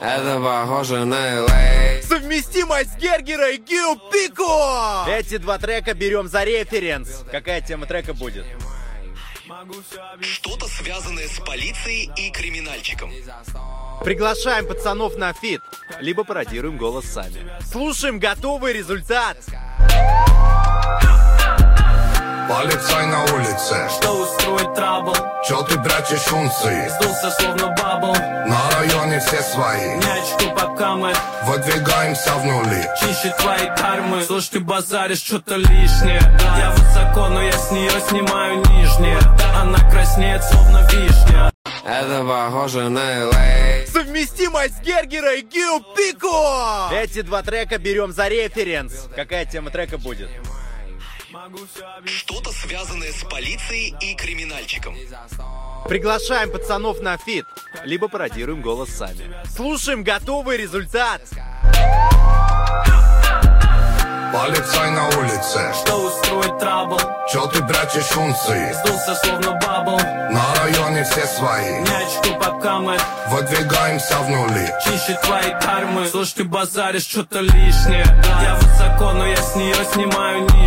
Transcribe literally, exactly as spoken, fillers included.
Это похоже на эл эй. Совместимость Гергера и Гио Пико! Эти два трека берем за референс. Какая тема трека будет? Что-то связанное с полицией и криминальчиком. Приглашаем пацанов на фит, либо пародируем голос сами. Слушаем готовый результат. Полицай на улице. Что устроит трабл? Чё ты прячешь унции? Сдулся словно бабл. На районе все свои. Мячку пока мы Выдвигаемся в нули. чище твоей кармы. Слушай, ты базаришь что-то лишнее. Я высоко, но я с нее снимаю нижнее. Она краснеет, словно вишня. Это похоже на эл эй. Совместимость Гергера и Гио Пико! Эти два трека берем за референс. Какая тема трека будет? Что-то связанное с полицией и криминальчиком. Приглашаем пацанов на фит, либо пародируем голос сами. Слушаем готовый результат. Полицай на улице. Что устроит трабл? Чё ты прячешь унции? Сдулся словно бабл. На районе все свои. Мячку пока мы Выдвигаемся в нули. чище твоей кармы. Слушай, ты базаришь что-то лишнее. Я высоко, но я с нее снимаю нижнее.